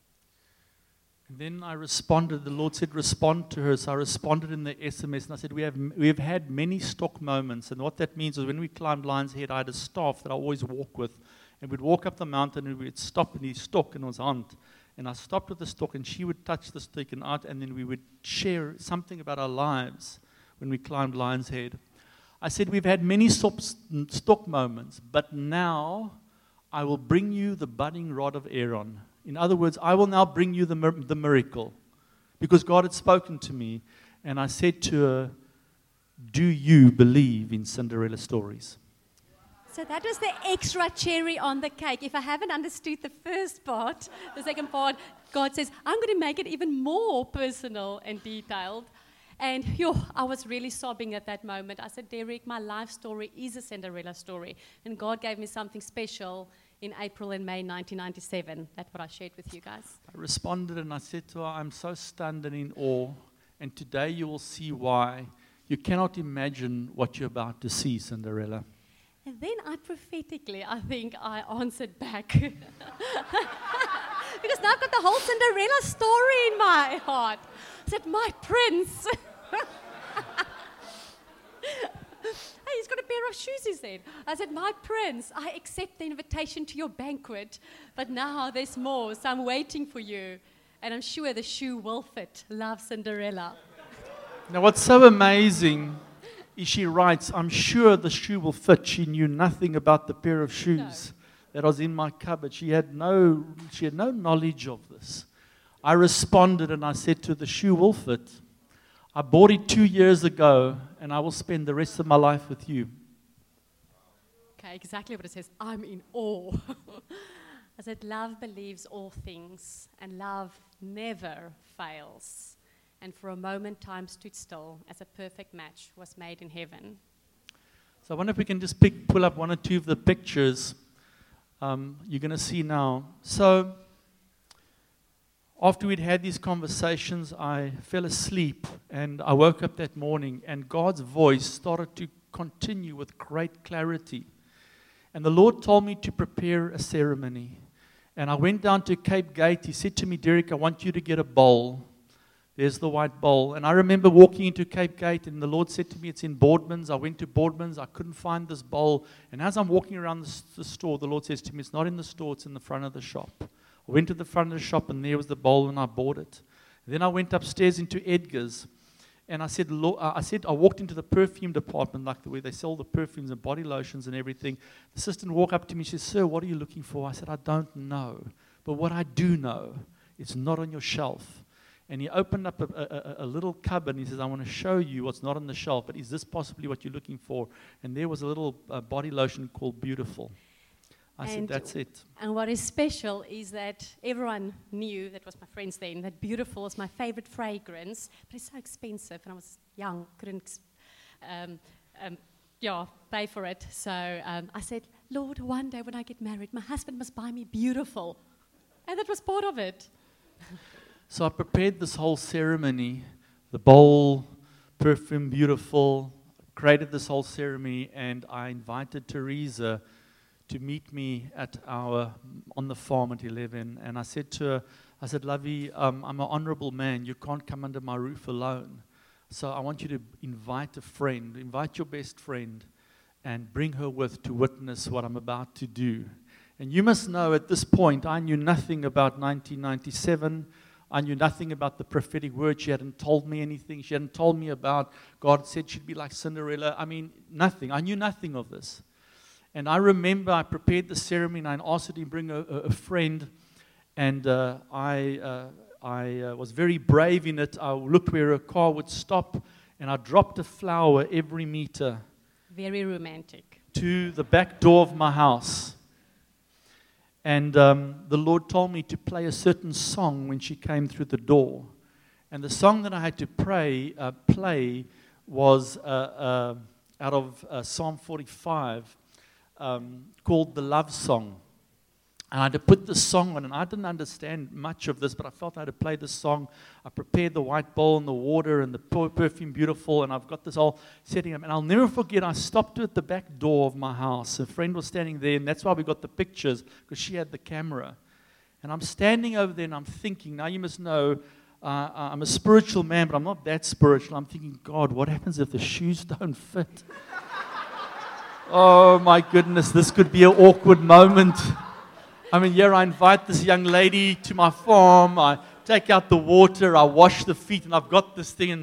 And then I responded. The Lord said, respond to her. So I responded in the SMS, and I said, we have had many stock moments. And what that means is when we climbed Lion's Head, I had a staff that I always walk with. And we'd walk up the mountain, and we'd stop in his stock, and it was Aunt. And I stopped with the stock, and she would touch the stick, and then we would share something about our lives when we climbed Lion's Head. I said, we've had many stock moments, but now I will bring you the budding rod of Aaron. In other words, I will now bring you the miracle. Because God had spoken to me, and I said to her, do you believe in Cinderella stories? So that was the extra cherry on the cake. If I haven't understood the first part, the second part, God says, I'm going to make it even more personal and detailed. And I was really sobbing at that moment. I said, Derek, my life story is a Cinderella story. And God gave me something special in April and May 1997. That's what I shared with you guys. I responded and I said to her, I'm so stunned and in awe. And today you will see why. You cannot imagine what you're about to see, Cinderella. And then I answered back. Because now I've got the whole Cinderella story in my heart. I said, my prince. Hey, he's got a pair of shoes, he said. I said, my prince, I accept the invitation to your banquet, but now there's more, so I'm waiting for you. And I'm sure the shoe will fit. Love, Cinderella. Now, what's so amazing is she writes, I'm sure the shoe will fit. She knew nothing about the pair of shoes that was in my cupboard. She had no knowledge of this. I responded and I said to her, the shoe will fit. I bought it 2 years ago, and I will spend the rest of my life with you. Okay, exactly what it says. I'm in awe. I said, love believes all things, and love never fails. And for a moment, time stood still as a perfect match was made in heaven. So I wonder if we can just pull up 1 or 2 of the pictures you're going to see now. So after we'd had these conversations, I fell asleep, and I woke up that morning, and God's voice started to continue with great clarity. And the Lord told me to prepare a ceremony. And I went down to Cape Gate. He said to me, Derek, I want you to get a bowl. There's the white bowl. And I remember walking into Cape Gate, and the Lord said to me, it's in Boardman's. I went to Boardman's. I couldn't find this bowl. And as I'm walking around the store, the Lord says to me, it's not in the store, it's in the front of the shop. I went to the front of the shop, and there was the bowl, and I bought it. Then I went upstairs into Edgar's, and I walked into the perfume department, like the way they sell the perfumes and body lotions and everything. The assistant walked up to me and said, sir, what are you looking for? I said, I don't know. But what I do know, it's not on your shelf. And he opened up a little cupboard, and he says, I want to show you what's not on the shelf, but is this possibly what you're looking for? And there was a little body lotion called Beautiful. I said, that's it. And what is special is that everyone knew, that was my friends then, that Beautiful is my favorite fragrance, but it's so expensive, and I was young, couldn't pay for it. So I said, Lord, one day when I get married, my husband must buy me Beautiful. And that was part of it. So I prepared this whole ceremony, the bowl, perfume, Beautiful, created this whole ceremony, and I invited Teresa to meet me on the farm at 11. And I said to her, Lovey, I'm an honorable man. You can't come under my roof alone. So I want you to invite a friend, invite your best friend, and bring her to witness what I'm about to do. And you must know at this point, I knew nothing about 1997. I knew nothing about the prophetic word. She hadn't told me anything. She hadn't told me about God said she'd be like Cinderella. I mean, nothing. I knew nothing of this. And I remember I prepared the ceremony and I asked her to bring a friend. And I was very brave in it. I looked where a car would stop and I dropped a flower every meter. Very romantic. To the back door of my house. And the Lord told me to play a certain song when she came through the door. And the song that I had to play was out of Psalm 45. Called The Love Song. And I had to put this song on, and I didn't understand much of this, but I felt I had to play this song. I prepared the white bowl and the water and the perfume Beautiful, and I've got this whole setting up. And I'll never forget, I stopped her at the back door of my house. A friend was standing there, and that's why we got the pictures, because she had the camera. And I'm standing over there, and I'm thinking, now you must know, I'm a spiritual man, but I'm not that spiritual. I'm thinking, God, what happens if the shoes don't fit? Oh my goodness, this could be an awkward moment. I mean, here I invite this young lady to my farm. I take out the water, I wash the feet, and I've got this thing, and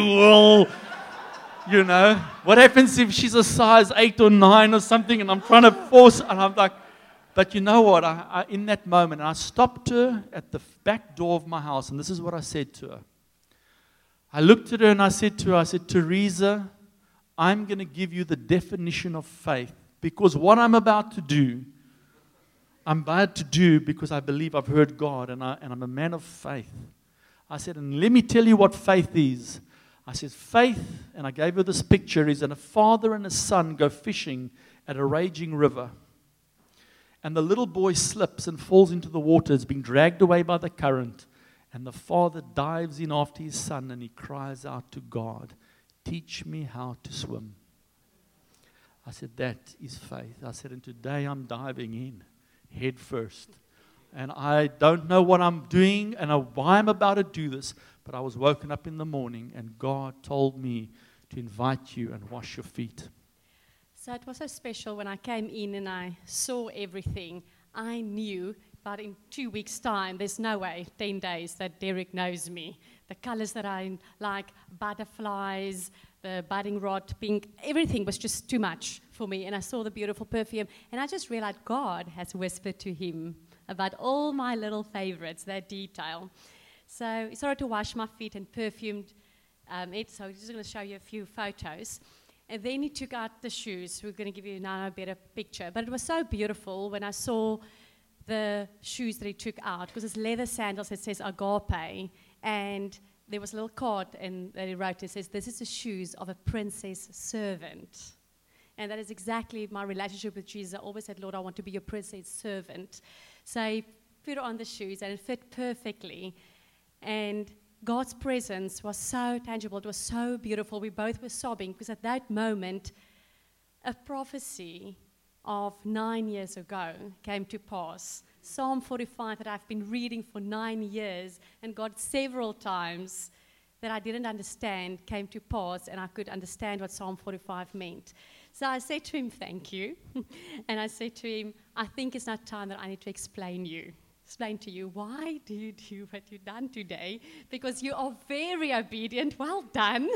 what happens if she's a size 8 or 9 or something, and I'm trying to force, and I'm like, but you know what, I in that moment, and I stopped her at the back door of my house, and this is what I said to her. I looked at her and I said to her, Teresa, I'm going to give you the definition of faith, because what I'm about to do, I'm about to do because I believe I've heard God, and I'm a man of faith. I said, and let me tell you what faith is. I said, faith, and I gave her this picture, is that a father and a son go fishing at a raging river. And the little boy slips and falls into the water, is being dragged away by the current. And the father dives in after his son, and he cries out to God, teach me how to swim. I said, that is faith. I said, and today I'm diving in, head first. And I don't know what I'm doing and why I'm about to do this, but I was woken up in the morning and God told me to invite you and wash your feet. So it was so special when I came in and I saw everything. I knew, but in 2 weeks' time, there's no way, 10 days, that Derek knows me. The colors that I like, butterflies, the budding rod, pink, everything was just too much for me. And I saw the beautiful perfume, and I just realized God has whispered to him about all my little favorites, that detail. So he started to wash my feet and perfumed it. So I'm just going to show you a few photos. And then he took out the shoes. We're going to give you now a better picture. But it was so beautiful when I saw the shoes that he took out, because it's leather sandals that says agape. And there was a little card that he wrote. It says, this is the shoes of a princess servant. And that is exactly my relationship with Jesus. I always said, Lord, I want to be your princess servant. So he put on the shoes, and it fit perfectly. And God's presence was so tangible. It was so beautiful. We both were sobbing, because at that moment, a prophecy of 9 years ago came to pass. Psalm 45 that I've been reading for 9 years, and God several times that I didn't understand came to pass, and I could understand what Psalm 45 meant. So I said to him, thank you. And I said to him, I think it's not time that I need to explain to you why do you do what you've done today, because you are very obedient. Well done.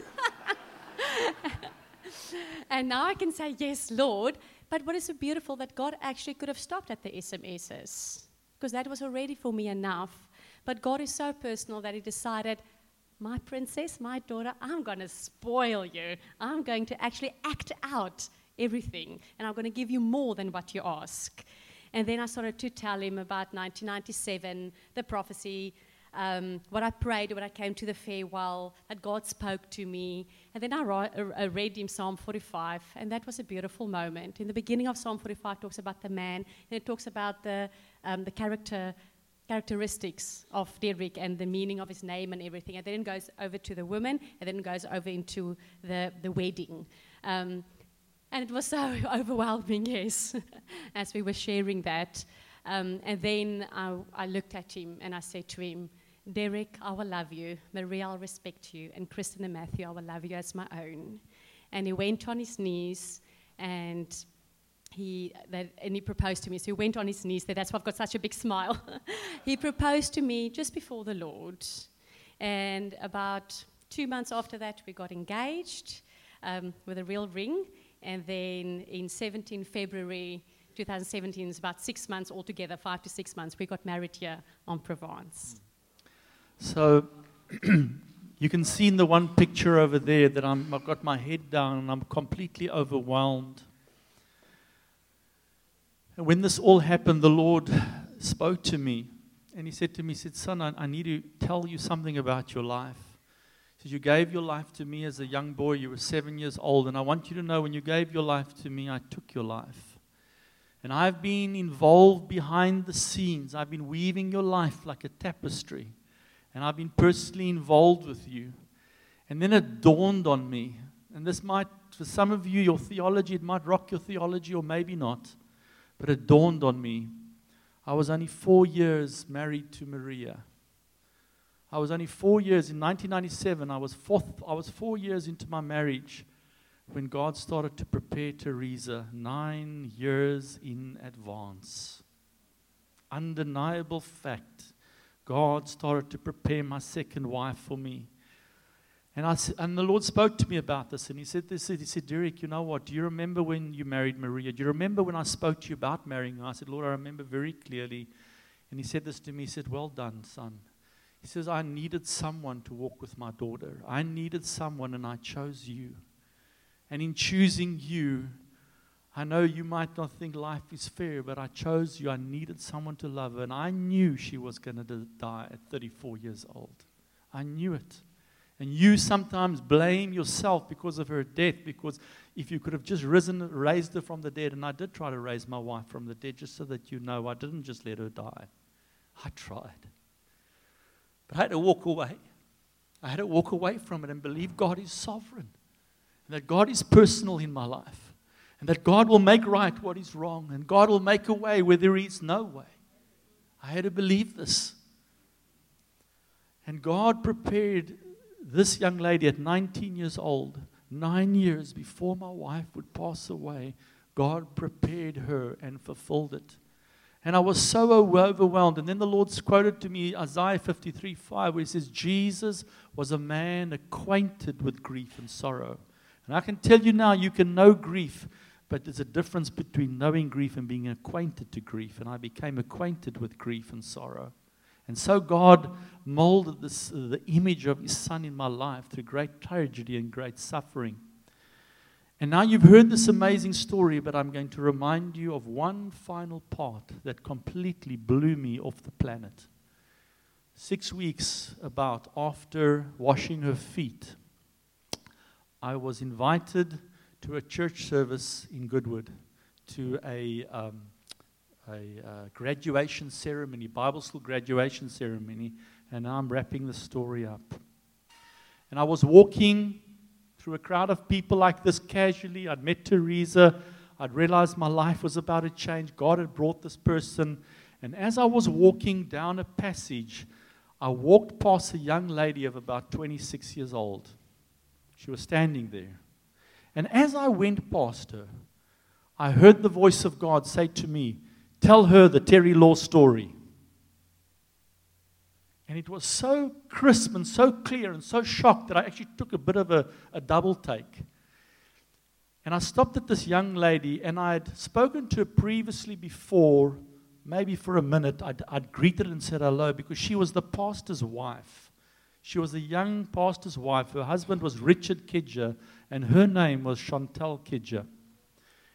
And now I can say, yes, Lord. But what is so beautiful that God actually could have stopped at the SMSs, because that was already for me enough. But God is so personal that he decided, my princess, my daughter, I'm going to spoil you. I'm going to actually act out everything, and I'm going to give you more than what you ask. And then I started to tell him about 1997, the prophecy, what I prayed when I came to the farewell, that God spoke to me. And then I read him Psalm 45, and that was a beautiful moment. In the beginning of Psalm 45, it talks about the man, and it talks about the characteristics of Derek and the meaning of his name and everything. And then it goes over to the woman, and then it goes over into the wedding. And it was so overwhelming, yes, as we were sharing that. And then I looked at him and I said to him, Derek, I will love you. Maria, I'll respect you. And Kristen and Matthew, I will love you as my own. And he went on his knees and he proposed to me. So he went on his knees. That's why I've got such a big smile. He proposed to me just before the Lord. And about 2 months after that, we got engaged with a real ring. And then in 17 February 2017, it's about 6 months altogether, 5 to 6 months, we got married here on Provence. So you can see in the one picture over there that I've got my head down and I'm completely overwhelmed. And when this all happened, the Lord spoke to me and he said to me, he said, son, I need to tell you something about your life. He said, you gave your life to me as a young boy. You were 7 years old. And I want you to know when you gave your life to me, I took your life. And I've been involved behind the scenes. I've been weaving your life like a tapestry. And I've been personally involved with you. And then it dawned on me, and this might, for some of you, your theology, it might rock your theology or maybe not, but it dawned on me. I was only 4 years married to Maria. I was only 4 years, in 1997, I was 4 years into my marriage when God started to prepare Teresa 9 years in advance. Undeniable fact. God started to prepare my second wife for me. And the Lord spoke to me about this, and he said, Derek, you know what? Do you remember when you married Maria? Do you remember when I spoke to you about marrying her? I said, Lord, I remember very clearly. And he said this to me. He said, well done, son. He says, I needed someone to walk with my daughter. I needed someone, and I chose you. And in choosing you, I know you might not think life is fair, but I chose you. I needed someone to love her, and I knew she was going to die at 34 years old. I knew it. And you sometimes blame yourself because of her death, because if you could have just raised her from the dead, and I did try to raise my wife from the dead, just so that you know, I didn't just let her die. I tried. But I had to walk away. I had to walk away from it and believe God is sovereign, and that God is personal in my life. And that God will make right what is wrong. And God will make a way where there is no way. I had to believe this. And God prepared this young lady at 19 years old, 9 years before my wife would pass away. God prepared her and fulfilled it. And I was so overwhelmed. And then the Lord quoted to me Isaiah 53:5, where he says, Jesus was a man acquainted with grief and sorrow. And I can tell you now, you can know grief, but there's a difference between knowing grief and being acquainted to grief. And I became acquainted with grief and sorrow. And so God molded the image of his son in my life through great tragedy and great suffering. And now you've heard this amazing story, but I'm going to remind you of one final part that completely blew me off the planet. 6 weeks about after washing her feet, I was invited to a church service in Goodwood, to a graduation ceremony, Bible school graduation ceremony, and now I'm wrapping the story up. And I was walking through a crowd of people like this casually. I'd met Teresa. I'd realized my life was about to change. God had brought this person. And as I was walking down a passage, I walked past a young lady of about 26 years old. She was standing there. And as I went past her, I heard the voice of God say to me, tell her the Terry Law story. And it was so crisp and so clear and so shocked that I actually took a bit of a double take. And I stopped at this young lady, and I had spoken to her previously before, maybe for a minute. I'd greeted and said hello because she was the pastor's wife. She was a young pastor's wife. Her husband was Richard Kidger, and her name was Chantal Kidger.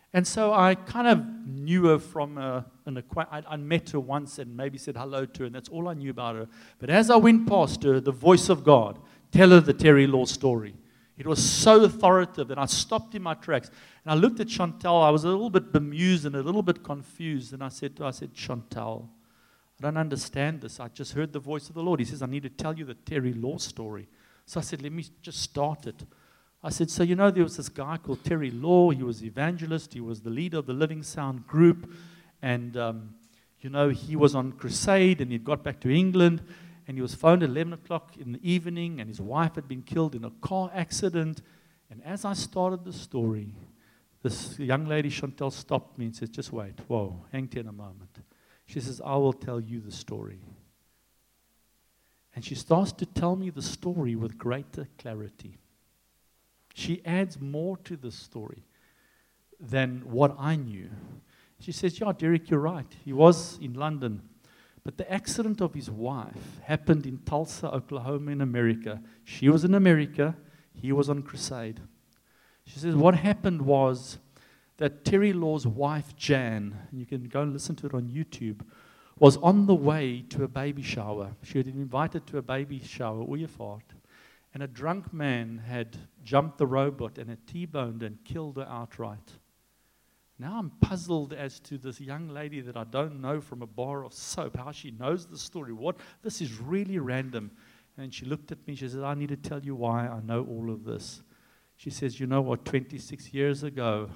And so I kind of knew her from an acquaintance. I met her once and maybe said hello to her, and that's all I knew about her. But as I went past her, the voice of God, tell her the Terry Law story. It was so authoritative that I stopped in my tracks. And I looked at Chantal. I was a little bit bemused and a little bit confused. And I said, Chantal, I don't understand this. I just heard the voice of the Lord. He says, I need to tell you the Terry Law story. So I said, let me just start it. I said, so there was this guy called Terry Law. He was evangelist. He was the leader of the Living Sound group. And, he was on crusade and he'd got back to England. And he was phoned at 11 o'clock in the evening. And his wife had been killed in a car accident. And as I started the story, this young lady, Chantal, stopped me and said, just wait. Whoa, hang tight a moment. She says, I will tell you the story. And she starts to tell me the story with greater clarity. She adds more to the story than what I knew. She says, yeah, Derek, you're right. He was in London. But the accident of his wife happened in Tulsa, Oklahoma in America. She was in America. He was on crusade. She says, what happened was that Terry Law's wife, Jan, and you can go and listen to it on YouTube, was on the way to a baby shower. She had been invited to a baby shower, Uyafart. And a drunk man had jumped the robot and had T-boned and killed her outright. Now I'm puzzled as to this young lady that I don't know from a bar of soap, how she knows the story. This is really random. And she looked at me, she said, I need to tell you why I know all of this. She says, you know what, 26 years ago,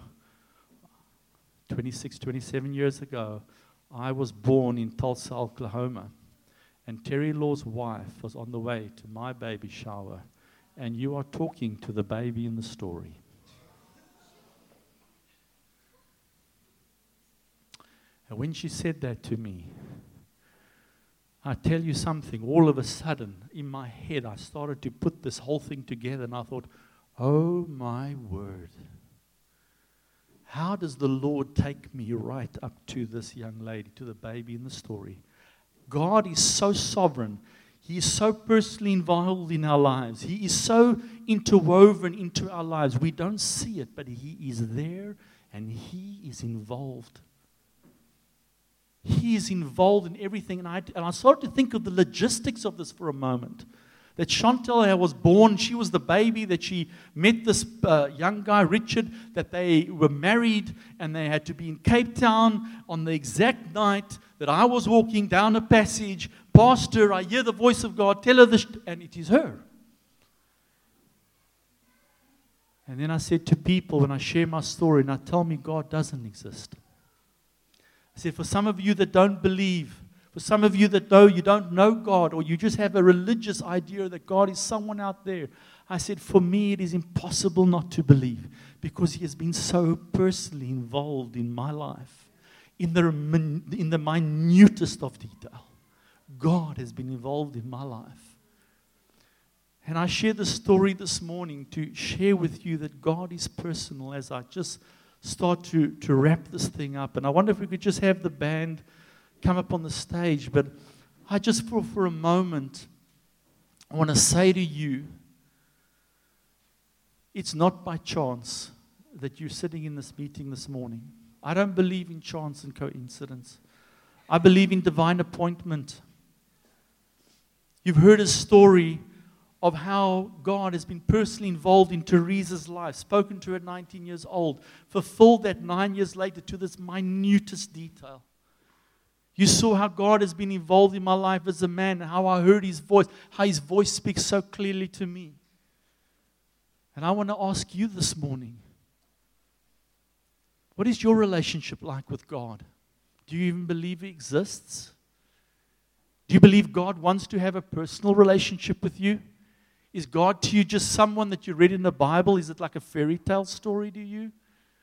27 years ago, I was born in Tulsa, Oklahoma. And Terry Law's wife was on the way to my baby shower. And you are talking to the baby in the story. And when she said that to me, I tell you something, all of a sudden, in my head, I started to put this whole thing together. And I thought, oh my word. How does the Lord take me right up to this young lady, to the baby in the story? God is so sovereign. He is so personally involved in our lives. He is so interwoven into our lives. We don't see it, but He is there and He is involved. He is involved in everything. And I started to think of the logistics of this for a moment. That Chantal was born, she was the baby, that she met this young guy, Richard, that they were married and they had to be in Cape Town on the exact night that I was walking down a passage, past her, I hear the voice of God, tell her this, and it is her. And then I said to people when I share my story, and I tell me God doesn't exist. I said, for some of you that don't believe, for some of you that know you don't know God, or you just have a religious idea that God is someone out there, I said, for me it is impossible not to believe, because He has been so personally involved in my life, in the minutest of detail. God has been involved in my life. And I share the story this morning to share with you that God is personal as I just start to wrap this thing up. And I wonder if we could just have the band come up on the stage. But I just, for a moment, I want to say to you, it's not by chance that you're sitting in this meeting this morning. I don't believe in chance and coincidence. I believe in divine appointment. You've heard a story of how God has been personally involved in Teresa's life, spoken to her at 19 years old, fulfilled that 9 years later to this minutest detail. You saw how God has been involved in my life as a man, and how I heard His voice, how His voice speaks so clearly to me. And I want to ask you this morning, what is your relationship like with God? Do you even believe He exists? Do you believe God wants to have a personal relationship with you? Is God to you just someone that you read in the Bible? Is it like a fairy tale story to you?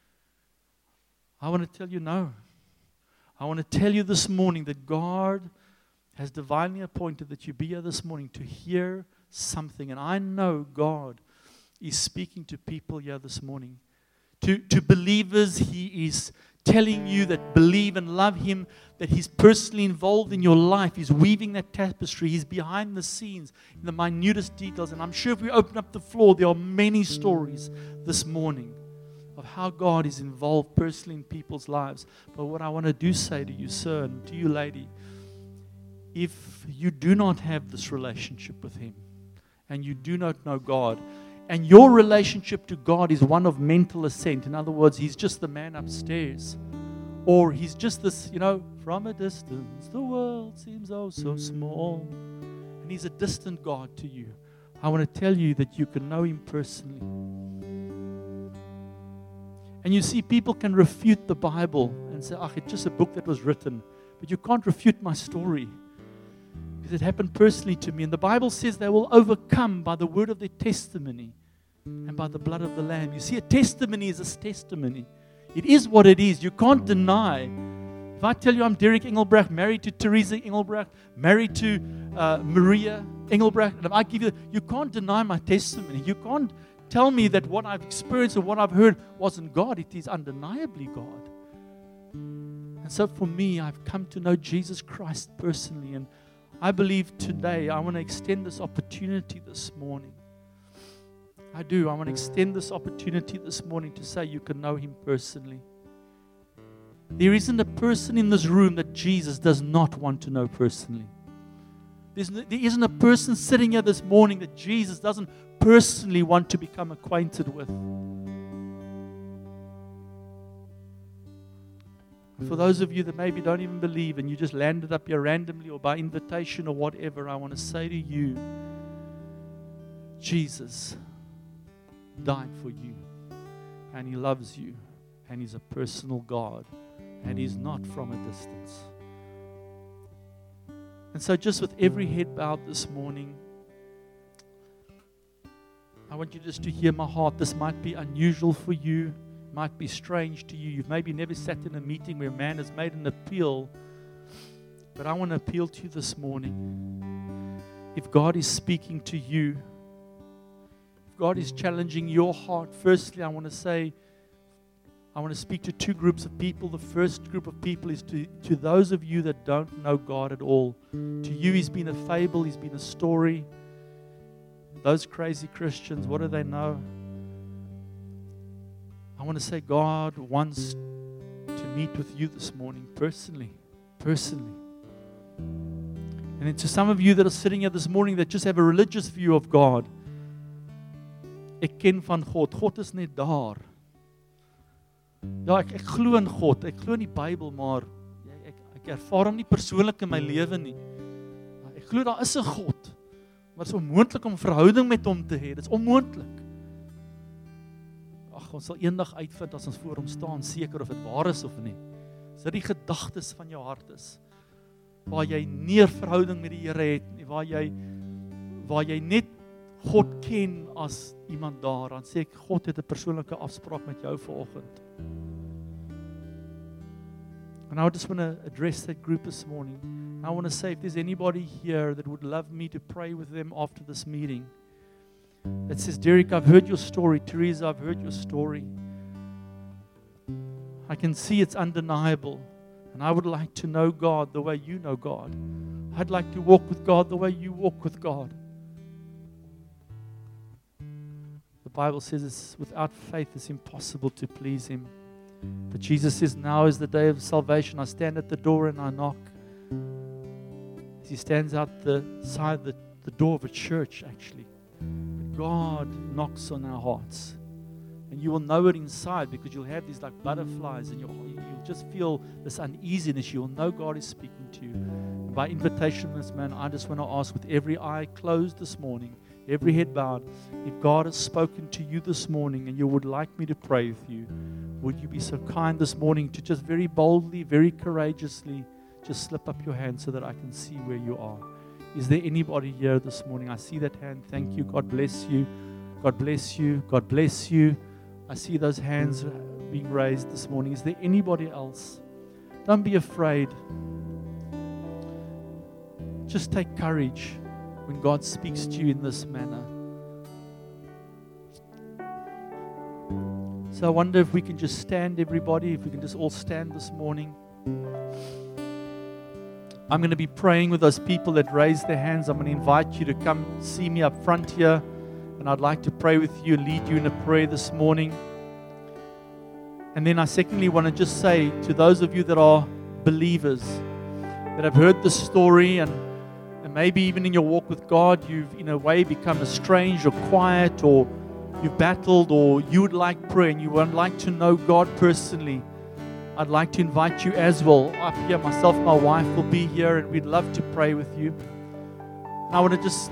I want to tell you no. I want to tell you this morning that God has divinely appointed that you be here this morning to hear something. And I know God is speaking to people here this morning. To believers, He is telling you that believe and love Him, that He's personally involved in your life. He's weaving that tapestry. He's behind the scenes in the minutest details. And I'm sure if we open up the floor, there are many stories this morning of how God is involved personally in people's lives. But what I want to do say to you, sir, and to you, lady, if you do not have this relationship with Him, and you do not know God, and your relationship to God is one of mental assent, in other words, He's just the man upstairs, or He's just this, from a distance, the world seems oh so small, and He's a distant God to you, I want to tell you that you can know Him personally. And you see, people can refute the Bible and say, it's just a book that was written. But you can't refute my story, because it happened personally to me. And the Bible says they will overcome by the word of their testimony and by the blood of the Lamb. You see, a testimony is a testimony. It is what it is. You can't deny. If I tell you I'm Derek Engelbrecht, married to Teresa Engelbrecht, married to Maria Engelbrecht, and if I give you can't deny my testimony. You can't tell me that what I've experienced or what I've heard wasn't God. It is undeniably God. And so for me, I've come to know Jesus Christ personally. And I believe today I want to extend this opportunity this morning. I do. I want to extend this opportunity this morning to say you can know Him personally. There isn't a person in this room that Jesus does not want to know personally. There isn't a person sitting here this morning that Jesus doesn't personally want to become acquainted with. For those of you that maybe don't even believe and you just landed up here randomly or by invitation or whatever, I want to say to you, Jesus died for you, and He loves you, and He's a personal God, and He's not from a distance. And so just with every head bowed this morning, I want you just to hear my heart. This might be unusual for you, might be strange to you. You've maybe never sat in a meeting where a man has made an appeal, but I want to appeal to you this morning. If God is speaking to you, if God is challenging your heart, firstly, I want to speak to two groups of people. The first group of people is to those of you that don't know God at all. To you, He's been a fable, He's been a story. Those crazy Christians, what do they know? I want to say God wants to meet with you this morning personally. And then to some of you that are sitting here this morning that just have a religious view of God. Ek ken van God. God is net daar. Ja, ek glo in God. Ek glo in die Bybel, maar ek ervaar hom nie persoonlik in my lewe nie. Ek glo daar is 'n God. Maar dit is onmoontlik om verhouding met hom te hê. Dit is onmoontlik. Ons sal eendag uitvind as ons voor hom staan, seker of dit waar is of nie. As dit die gedagtes van jou hart is, waar jy nie 'n verhouding met die Here het nie, waar jy net God ken as iemand daar, dan sê ek, God het 'n persoonlike afspraak met jou vanoggend. And I just want to address that group this morning. I want to say, if there's anybody here that would love me to pray with them after this meeting, that says, Derek, I've heard your story. Teresa, I've heard your story. I can see it's undeniable. And I would like to know God the way you know God. I'd like to walk with God the way you walk with God. The Bible says without faith it's impossible to please Him. But Jesus says, now is the day of salvation. I stand at the door and I knock. He stands out the side, the door of a church, actually. But God knocks on our hearts. And you will know it inside, because you'll have these like butterflies and you'll just feel this uneasiness. You'll know God is speaking to you. And by invitation, this man, I just want to ask, with every eye closed this morning, every head bowed, if God has spoken to you this morning and you would like me to pray with you, would you be so kind this morning to just very boldly, very courageously just slip up your hand so that I can see where you are? Is there anybody here this morning? I see that hand. Thank you. God bless you. God bless you. God bless you. I see those hands being raised this morning. Is there anybody else? Don't be afraid. Just take courage when God speaks to you in this manner. So I wonder if we can just stand, everybody, if we can just all stand this morning. I'm going to be praying with those people that raise their hands. I'm going to invite you to come see me up front here. And I'd like to pray with you, lead you in a prayer this morning. And then I secondly want to just say to those of you that are believers, that have heard the story, and maybe even in your walk with God, you've in a way become estranged or quiet, or you've battled, or you would like prayer and you would like to know God personally, I'd like to invite you as well. Up here, myself and my wife will be here, and we'd love to pray with you. And I want to just,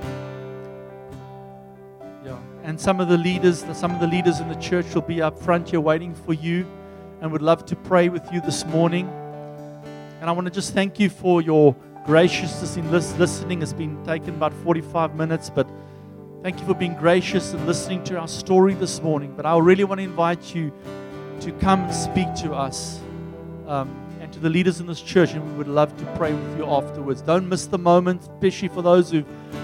and some of the leaders in the church will be up front here waiting for you, and would love to pray with you this morning. And I want to just thank you for your graciousness in listening. It's been taken about 45 minutes, but thank you for being gracious and listening to our story this morning. But I really want to invite you to come and speak to us and to the leaders in this church, and we would love to pray with you afterwards. Don't miss the moment, especially for those who've